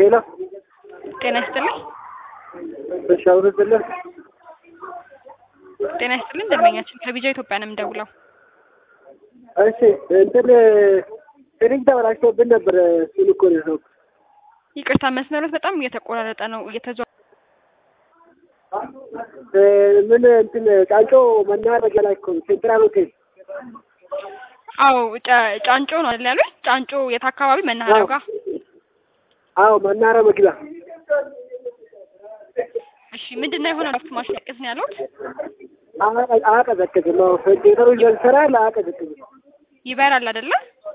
ሄሎ ጤና ይስጥልኝ። በሻውር አይደለም። ጤና ይስጥልኝ። ደንበኛችን ከቢጃ ኢትዮጵያ ነው የምደውለው። እሺ እንትን ፍሪጅ ተበላሽቶብን ነበር። እሱን እኮ ነው የሰው ይቅርታ መስመሮት በጣም እየተቆራረጠ ነው ምን እንትን ጫንጮ መናኸሪያ ላይ እኮ ሴንትራል ሆቴል። አዎ ጫንጮ ነው አይደል ያሉኝ? ጫንጮ የት አካባቢ? መናኸሪያው ጋር። አዎ መናኸሪያ መግቢያ። እሺ ምንድነው የሆነው? ላፍት ማሽቀስ ነው ያሉት? አቀዘቅዝም። አዎ ሴንትራሉ ይሰራል። አቀዘቅዝም። ይበራል አይደለ?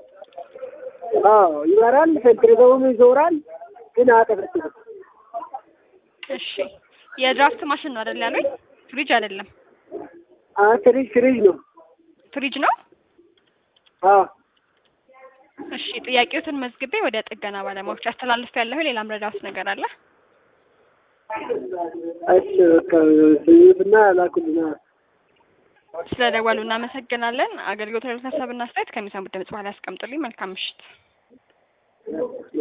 አዎ ይበራል። ሴንትራሉም ይዞራል ግን አቀዘቅዝም። እሺ የድራፍት ማሽን ነው አይደል ያሉኝ? ፍሪጅ አይደለም። ፍሪጅ ነው። ፍሪጅ ነው? አዎ እሺ ጥያቄዎትን መዝግቤ ወደ ጥገና ባለሙያዎች አስተላልፌያለሁ። ሌላ ምረዳውስ ነገር አለ? እሺ ከስዩትና ላኩልና ስለደወሉ እናመሰግናለን። አገልግሎት ለተሰብና አስተያየት ከሚሰሙት ድምጽ በኋላ ያስቀምጡልኝ። መልካም ምሽት።